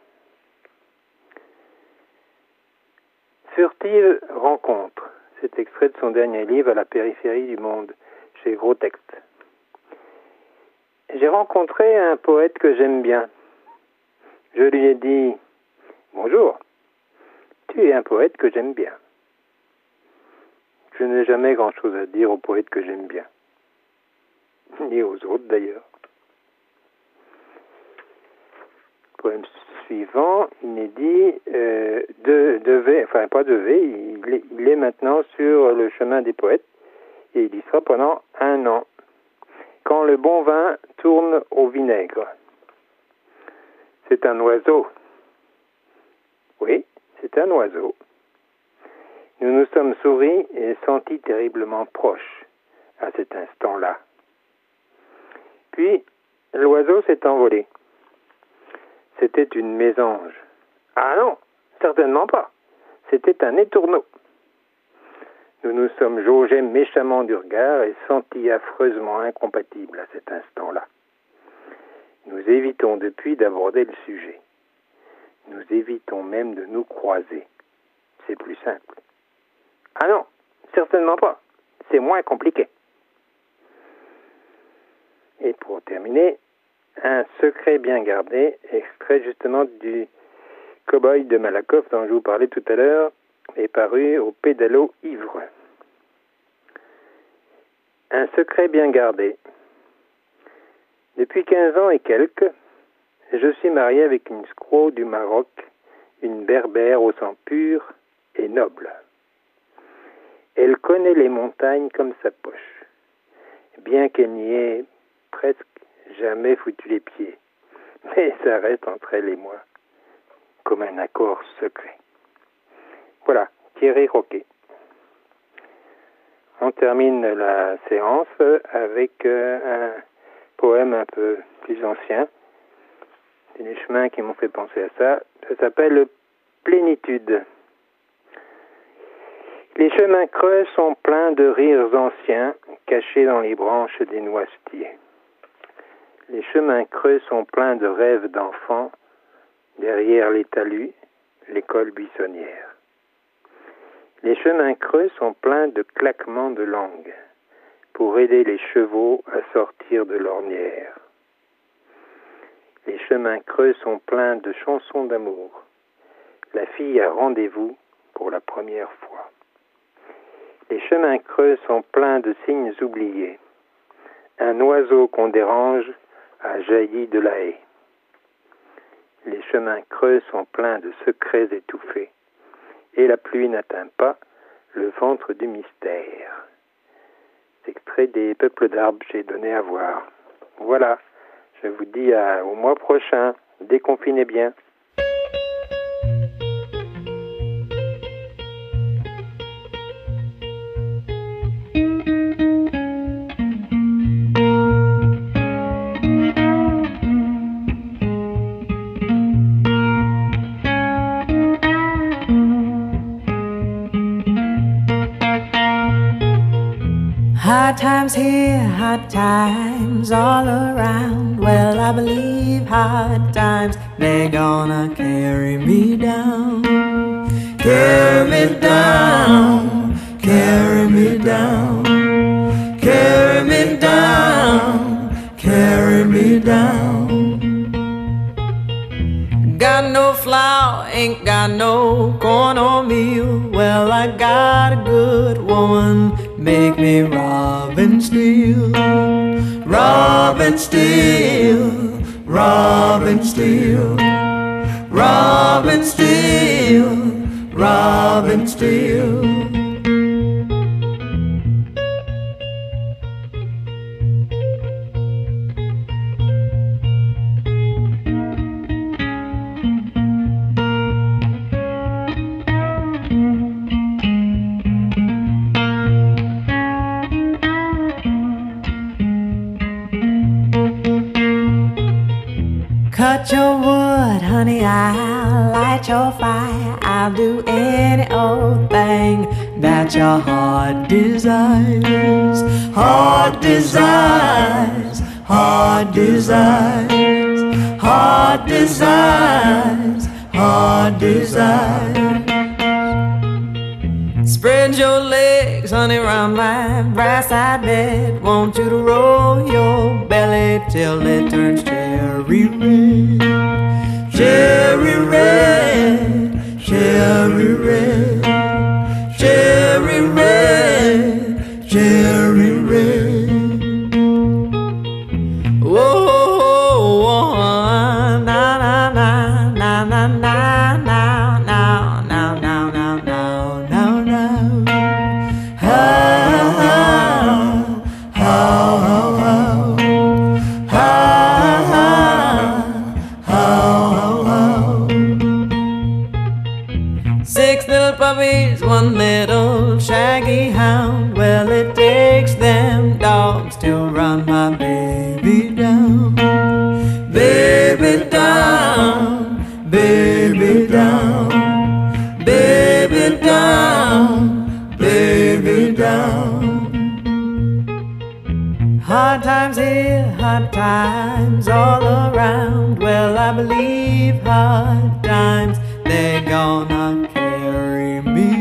Furtive rencontre, c'est extrait de son dernier livre À la périphérie du monde, chez Gros Texte. J'ai rencontré un poète que j'aime bien. Je lui ai dit « Bonjour, tu es un poète que j'aime bien. » Je n'ai jamais grand-chose à dire aux poètes que j'aime bien, ni aux autres d'ailleurs. Poème suivant, inédit, il est maintenant sur le chemin des poètes et il y sera pendant 1 an. Quand le bon vin tourne au vinaigre. C'est un oiseau. Oui, c'est un oiseau. Nous nous sommes souris et sentis terriblement proches à cet instant-là. Puis, l'oiseau s'est envolé. C'était une mésange. Ah non, certainement pas. C'était un étourneau. Nous nous sommes jaugés méchamment du regard et sentis affreusement incompatibles à cet instant-là. Nous évitons depuis d'aborder le sujet. Nous évitons même de nous croiser. c'est plus simple. Ah non, certainement pas. C'est moins compliqué. Et pour terminer, un secret bien gardé, extrait justement du Cow-boy de Malakoff dont je vous parlais tout à l'heure, est paru au Pédalo ivre. Un secret bien gardé. Depuis 15 ans et quelques, je suis marié avec une squaw du Maroc, une berbère au sang pur et noble. Elle connaît les montagnes comme sa poche, bien qu'elle n'y ait presque jamais foutu les pieds. Mais ça reste entre elle et moi, comme un accord secret. Voilà, Thierry Roquet. On termine la séance avec un poème un peu plus ancien. C'est les chemins qui m'ont fait penser à ça. Ça s'appelle Plénitude. Les chemins creux sont pleins de rires anciens, cachés dans les branches des noisetiers. Les chemins creux sont pleins de rêves d'enfants, derrière les talus, l'école buissonnière. Les chemins creux sont pleins de claquements de langue, pour aider les chevaux à sortir de l'ornière. Les chemins creux sont pleins de chansons d'amour. La fille a rendez-vous pour la première fois. Les chemins creux sont pleins de signes oubliés. Un oiseau qu'on dérange a jailli de la haie. Les chemins creux sont pleins de secrets étouffés. Et la pluie n'atteint pas le ventre du mystère. C'est extrait des Peuples d'arbres, j'ai donné à voir. Voilà, je vous dis au mois prochain. Déconfinez bien. Hard times here, hard times all around. Well, I believe hard times, they're gonna carry me down. Carry me down, carry me down, carry me down, carry me down. Got no flour, ain't got no corn or meal. Well, I got a good woman, make me rob and steal, rob and steal, rob and steal, rob and steal, rob and steal. Cut your wood, honey, I'll light your fire. I'll do any old thing that your heart desires. Heart desires, heart desires, heart desires, heart desires. Spread your legs, honey, round my brass side bed. Want you to roll your belly till it turns cherry red. Cherry red, cherry red, cherry red, cherry red. Whoa, na na na na na na na na na na na na na. Six little puppies, one little shaggy hound. Well, it takes them dogs to run my baby down. Baby down, baby down, baby down, baby down. Hard times here, hard times all around. Well, I believe hard times, they're gonna carry me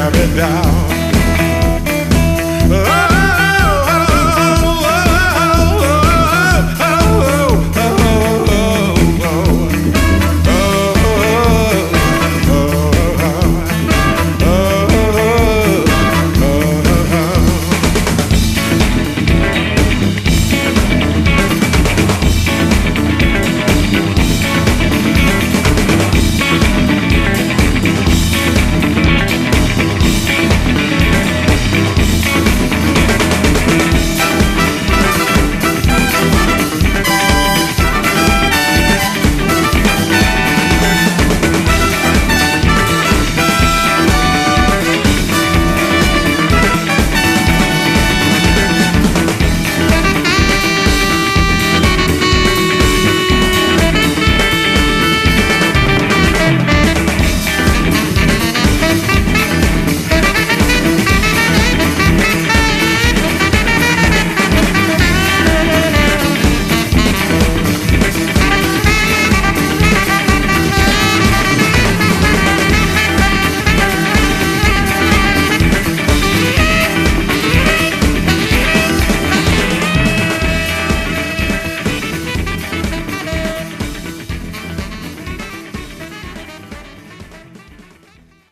tear me down.